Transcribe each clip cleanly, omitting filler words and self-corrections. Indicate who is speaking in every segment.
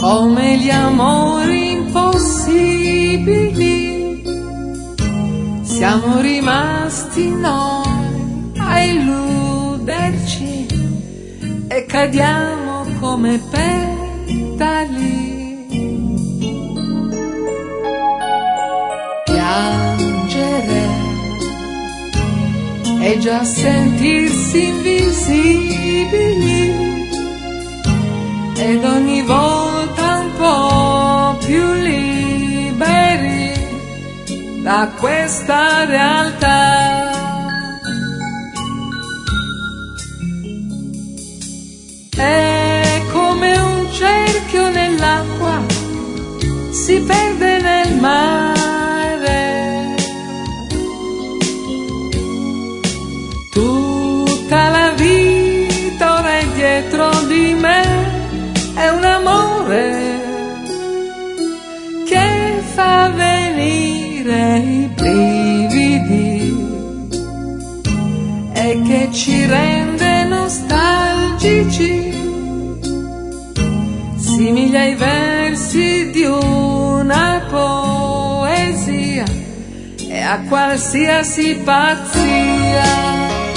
Speaker 1: come gli amori impossibili, siamo rimasti noi a illuderci e cadiamo come petali. Piangere è già sentirsi invisibili, ed ogni volta un po' più liberi da questa realtà. È come un cerchio nell'acqua, si perde nel mare. Tutta la vita ora è dietro di me, è un amore che fa venire i brividi e che ci rende nostalgici, simili ai versi di una poesia e a qualsiasi pazzia.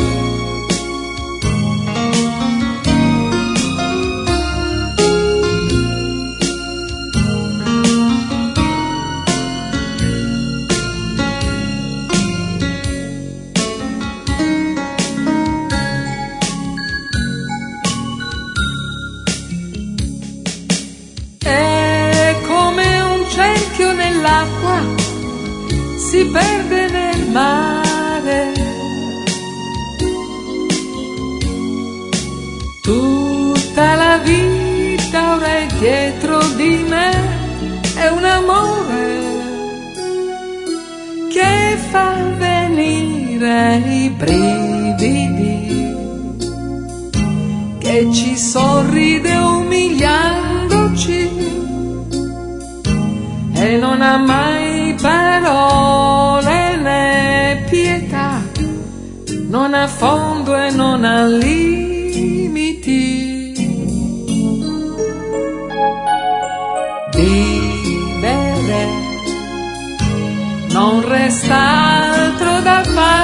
Speaker 1: Nell'acqua si perde nel mare. Tutta la vita ora è dietro di me, è un amore che fa venire i brividi, che ci sorride umiliandoci e non ha mai parole né pietà, non ha fondo e non ha limiti. Vivere non resta altro da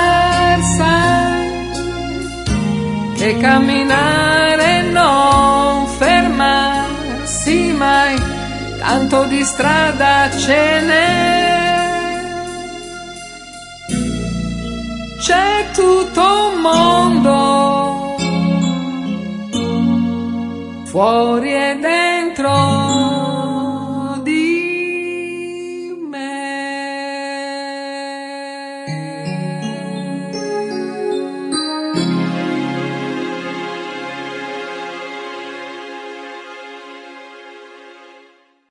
Speaker 1: fare che camminare e non fermarsi mai, tanto di strada ce n'è. C'è tutto un mondo fuori e dentro.